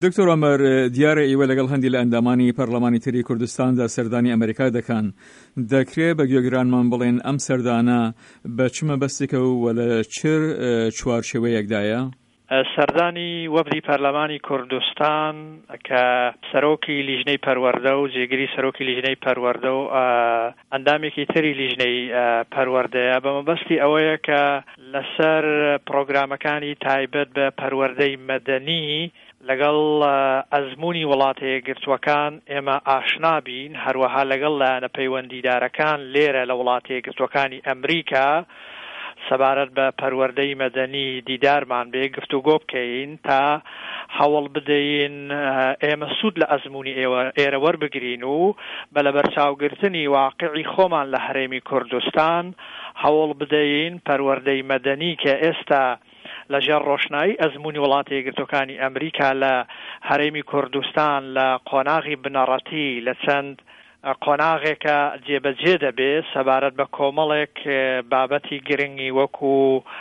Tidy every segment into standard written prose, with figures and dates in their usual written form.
دکتۆر عومەر دیارە ئێوە لەگەڵ هەندی لە ئەندامانی پەرلەمانی تری کوردستاندا سەردانی ئەمریکا دەکەن. دەکرێت بە گوێگرانمان بڵێن ئەم سەردانە بە چ مەبەستێکە و لە چر چوارچێوەیەکدایە؟ سەردانی وەفدی پەرلەمانی کوردستان کە سەرۆکی لیژنەی پەروەردە و جێگیری سەرۆکی لیژنەی پەروەردە و ئەندامێکی تری لیژنەی پەروەردەیە بە مەبەستی ئەوەیە کە لەسەر پرۆگرامەکانی تایبەت بە پەروەردەی مەدەنی لەگەڵ ئەزموونی وڵاتە یەکگرتووەکان ئێمە ئاشنابین، هەروەها لەگەڵ لایەنە پەیوەندیدارەکان لێرە لە وڵاتە یەکگرتووەکانی ئەمریکا سەبارەت بە پەروەردەی مەدەنی دیدارمان بێ گفتوگۆ بکەین تا هەوڵ بدەین ئێمە سوود لە ئەزموونی ئێرە وەربگرین و بە لە بەرچاوگرتنی واقعی خۆمان لە هەرێمی کوردستان هەوڵ بدەین پەروەردەی مەدەنی کە ئێستا لەژێر ڕۆشنایی ئەزموونی وڵاتە یەکگرتووەکانی ئەمریکا لە هەرێمی کوردستان لە قۆناغی بنەڕەتی لە چەند قۆناغێکە جێبەجێ دەبێت سەبارەت بە کۆمەڵێک بابەتی گرنگی وەکو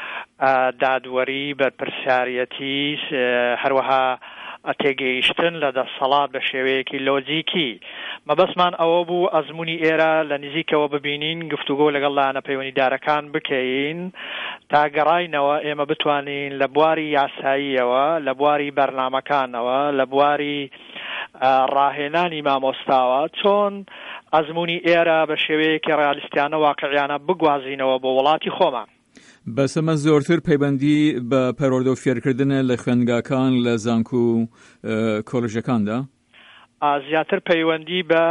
دادوەری بەرپرسیارەتی هەروەها تێگەیشتن لە دەسەڵات بە شێوەیەکی لۆجیکی. مەبەستمان ئەوە بوو ئەزموونی ئێرە لە نزیکەوە ببینین، گفتوگۆ لەگەڵ لایەنە پەیوەندیدارەکان بکەین تا گەڕاینەوە ئێمە بتوانین لە بواری یاساییەوە، لە بواری بەرنامەکانەوە، لە بواری ڕاهێنانی مامۆستاوە چۆن ئەزموونی ئێرە بە شێوەیەکی ڕالیستیانە واقعیانە بگوازینەوە بۆ وڵاتی خۆمان. بەسەمە زۆرتر پەیوەندی بە پەروەردە و فێرکردنە لە خوێندنگاکان لە زانکو و کۆلژەکاندا؟ زیاتر پەیوەندی بە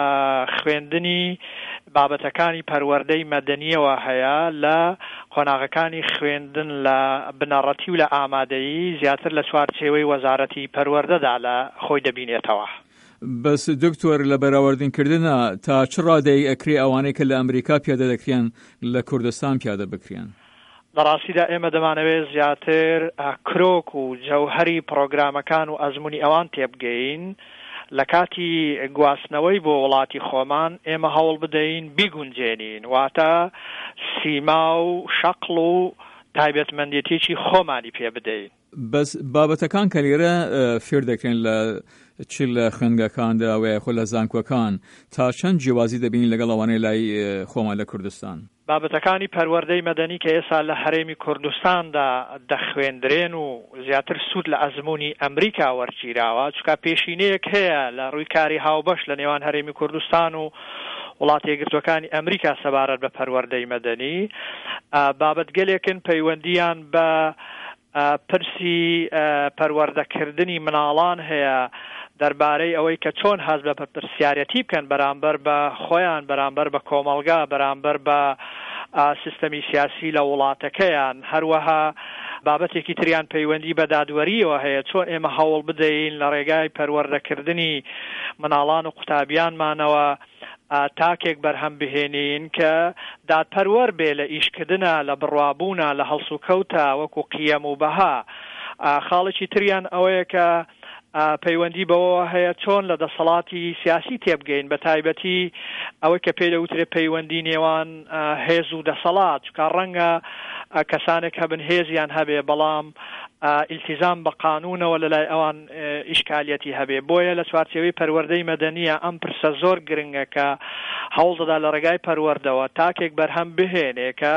خوێندنی بابەتەکانی پەروەردەی مەدەنیەوە هەیە لە قۆناغەکانی خوێندن لە بنەڕەتی و لە ئامادەیی زیاتر لە چوارچێوەی وەزارەتی پەروەردەدا لە خۆی دەبینێتەوە. بەس دکتۆر لە بەراوردینکردنە تا چ ڕادەی ئەکرێ ئەوانەی کە لە ئەمریکا پیادە دەکرێن لە کوردستان پیادە بکرێن؟ لە ڕاستیدا ئێمە دەمانەوێت زیاتر کرۆک و جەوهەری پرۆگرامەکان و ئەزموونی ئەوان تێبگەین لە کاتی گواستنەوەی بۆ وڵاتی خۆمان ئێمە هەوڵ بدەین بیگونجێنین، واتە سیما و شەقڵ و تایبەتمەندێتێکی خۆمانی پێ بدەین. بەس بابەتەکان کە لێرە فێر دەکەین لە چ لە خوێندنگەکاندا و خۆ لە زانکۆکان تا چەند جیاوازی دەبین لەگەڵ ئەوانەی لای خۆمان لە کوردستان؟ بابەتەکانی پەروەردەی مەدەنی کە ئێستا لە هەرێمی کوردستاندا دەخوێندرێن و زیاتر سوود لە ئەزموونی ئەمریکا وەرگیراوە، چونکە پێشینەیەک هەیە لە ڕووی کاری هاوبەش لە نێوان هەرێمی کوردستان و وڵاتە یەکگرتووەکانی ئەمریکا سەبارەت بە پەروەردەی مەدەنی. بابەت گەلێکن پەیوەندیان بە پرسی پەروەردەکردنی مناڵان هەیە دەربارەی ئەوەی کە چۆن هەست بە پرسیارەتی بکەن بەرامبەر بە خۆیان، بەرامبەر بە کۆمەڵگا، بەرامبەر بە سیستەمی سیاسی لە وڵاتەکەیان. هەروەها بابەتێکی تریان پەیوەندی بە دادوەریەوە هەیە، چۆن ئێمە هەوڵ بدەین لە ڕێگای پەروەردەکردنی مناڵان و قوتابیانمانەوە تاکێک بەرهەم بهێنین کە دادپەروەر بێ لە ئیشکردنە، لە بڕوابوونە، لە هەڵس و کەوتە وەکو قیەم و بەها. خاڵێکی تریان ئەوەیە کە پەیوەندی بەوە هەیە چۆن لە دەسەڵاتی سیاسی تێبگەین، بە تایبەتی ئەوەی کە پێ دەوترێ پەیوەندی نێوان هێز و دەسەڵات، چونکە ڕەنگە کەسانێک هەبن هێزیان هەبێ بەڵام ئیلتیزام بە قانونەوە لەلای ئەوان ئیشکالیەتی هەبێ. بۆیە لە چوارچێوەی پەروەردەی مەدەنیە ئەم پرسە زۆر گرنگە کە هەوڵ دەدا لە ڕێگای پەروەردەوە تاکێک بەرهەم بهێنێ کە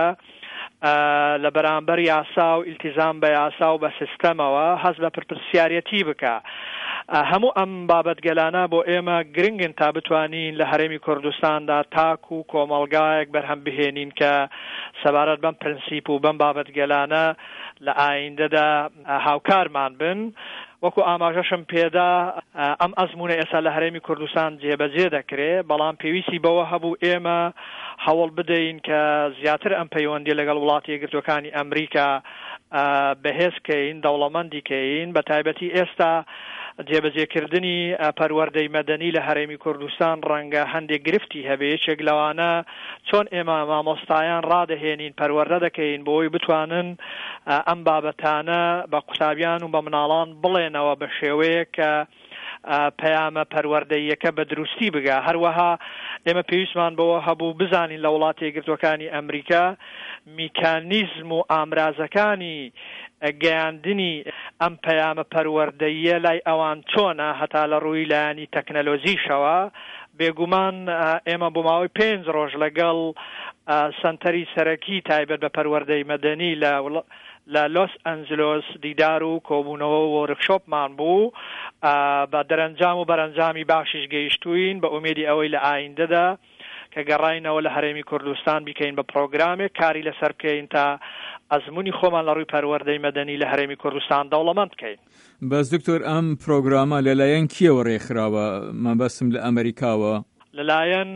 لە بەرامبەر یاسا و ئیلتیزام بە یاسا و بە سیستەمەوە هەست بە پرسیارەتی بکە. هەموو ئەم بابەتگەلانە بۆ ئێمە گرنگن تا بتوانین لە هەرێمی کوردستاندا تاک و کۆمەڵگایەک بەرهەم بهێنین کە سەبارەت بەم پرنسیپ و بەم بابەتگەلانە لە ئایندەدا هاوکارمان بن. وەکو ئاماژەشم پێدا ئەم ئەزموونە ئێستا لە هەرێمی کوردستان جێبەجێ دەکرێت، بەڵام پێویستی بەوە هەبوو ئێمە هەوڵ بدەین کە زیاتر ئەم پەیوەندی لەگەڵ وڵاتی یەکگرتووەکانی ئەمریکا بەهێزکەین، دەوڵەمەندیکەین. بە تایبەتی ئێستا جێبەجێکردنی پەروەردەی مەدەنی لە هەرێمی کوردستان ڕەنگە هەندێک گرفتی هەبێ. یەکێک لەوانە چۆن ئێمە مامۆستایان ڕادەهێنین، پەروەردە دەکەین بۆی بتوانن ئەم بابەتانە بە قوتابیان و بە مناڵان بڵێنەوە بە شێوەیە کە پەیامە پەروەردەیەکە بە دروستی بگا. هەروەها ئێمە پێویستمان بەوە هەبوو بزانین لە وڵاتی یەکگرتووەکانی ئەمریکا میکانیزم و ئامرازەکانی گەیاندنی ئەم پەیامە پەروەردەییە لای ئەوان چۆنە هەتا لە ڕووی لایەنی تەکنەلۆژیشەوە. بێگومان ئێمە بۆ ماوەی 5 ڕۆژ لەگەڵ سەنتەری سەرەکی تایبەت بە پەروەردەی مەدەنی لە لۆس ئەنجلۆس دیدار و کۆبوونەوە و وەرکشۆپمان بوو. بە دەرەنجام و بەرەنجامی باشیش گەیشتوین بە ئومێدی ئەوەی لە ئایندەدا کە گەڕاینەوە لە هەرێمی کوردستان بیکەین بە پرۆگرامێک کاری لەسەر بکەین تا ئەزموونی خۆمان لە ڕووی پەروەردەی مەدەنی لە هەرێمی کوردستان دەوڵەمەند بکەین. بەس دکتۆر ئەم پرۆگرامە لەلایەن کیەوە ڕێکخراوە؟ مەبەستم لە ئەمریکاوە. لەلایەن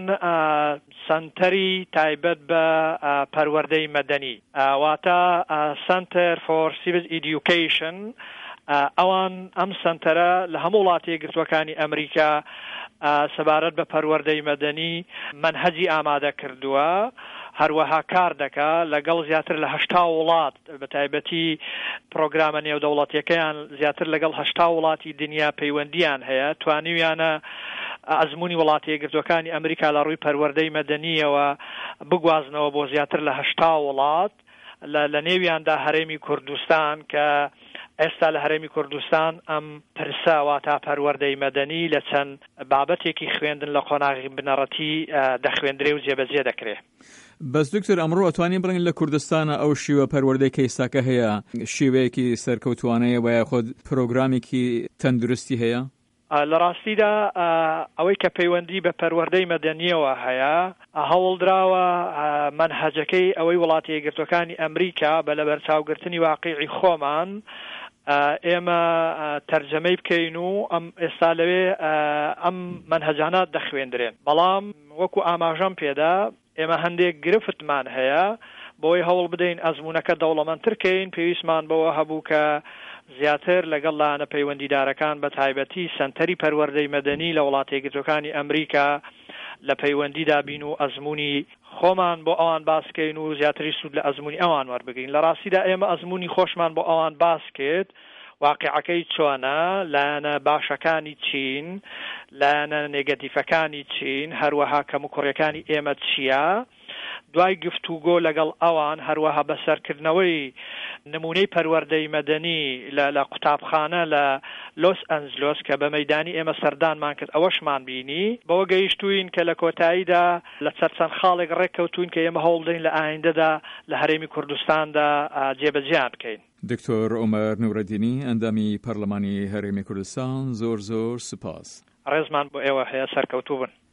سنتەری تایبەت بە پەروەردەی مەدەنی واتە Center for Civic Education. ئەوان ئەم سنتەرە لە هەموو وڵاتە یەکگرتووەکانی ئەمریکا سەبارەت بە پەروەردەی مەدەنی منهەجی ئامادە کردووە، هەروەها کار دەکا لەگەڵ زیاتر لە 80 وڵات بە تایبەتی پرۆگرامە نێودەوڵەتیەکەیان زیاتر لەگەڵ 80 وڵاتی دنیا پەیوەندیان هەیە، توانیویانە ئەزموونی وڵاتی یەکگرتووەکانی ئەمریکا لە ڕووی پەروەردەی مەدەنیەوە بگوازنەوە بۆ زیاتر لە 80 وڵات، لە نێویاندا هەرێمی کوردستان کە ئێستا لە هەرێمی کوردستان ئەم پرساوە تا پەروەردەی مەدەنی لە چەند بابەتێکی خوێندن لە قۆناغی بنەڕەتی دەخوێندرێ و جێبەجێ دەکرێت. بەس دکتۆر ئەمڕۆ ئەتوانین بڵین لە کوردستانە ئەو شیوە پەروەردەی کەیساکە هەیە شیوەیەکی سەرکەوتوانەیە و یاخۆد پرۆگرامێکی تەندروستی هەیە؟ لە ڕاستیدا ئەوەی کە پەیوەندی بە پەروەردەی مەدەنیەوە هەیە هەوڵدراوە منهەجەکەی ئەوەی وڵاتی یەکگرتووەکانی ئەمریکا بە لە بەرچاوگرتنی واقعی خۆمان ئێمە تەرجەمەی بکەین و ئێستا لەوێ ئەم منهەجانات دەخوێندرێن. بەڵام وەکو ئاماژەم پێدا ئێمە هەندێک گرفتمان هەیە بۆی هەوڵ بدەین ئەزموونەکە دەوڵەمەندترکەین. پێویستمان بەوە هەبوو کە زیاتر لەگەڵ لایەنە پەیوەندیدارەکان بە تایبەتی سەنتەری پەروەردەی مەدەنی لە وڵاتە یەکگرتووەکانی ئەمریکا لە پەیوەندیدا بین و ئەزموونی خۆمان بۆ ئەوان باسکەین و زیاتری سوود لە ئەزموونی ئەوان وەربگرین. لە ڕاستیدا ئێمە ئەزموونی خۆشمان بۆ ئەوان باسکێت واقعەکەی چۆنە، لایەنە باشەکانی چین، لایەنە نێگەتیفەکانی چین، هەروەها کەموکوڕیەکانی ئێمە چییە، دوای گفتوگۆ لەگەڵ ئەوان هەروەها بەسەرکردنەوەی نمونەی پەروەردەی مەدەنی لە قوتابخانە لە لۆس ئەنجلۆس کە بە مەیدانی ئێمە سەردانمان کرد ئەوەشمان بینی. بەوە گەیشتوین کە لە کۆتاییدا لە چەند خاڵێک ڕێککەوتوین کە ئێمە هەوڵ دەین لە ئایندەدا لە هەرێمی کوردستاندا جێبەجێیان بکەین. دکتۆر عومەر نورەدینی ئەندامی پەرلەمانی هەرێمی کوردستان، زۆر زۆر سوپاس. ڕێزمان بۆ ئێوە هەیە، سەرکەوتوو بن.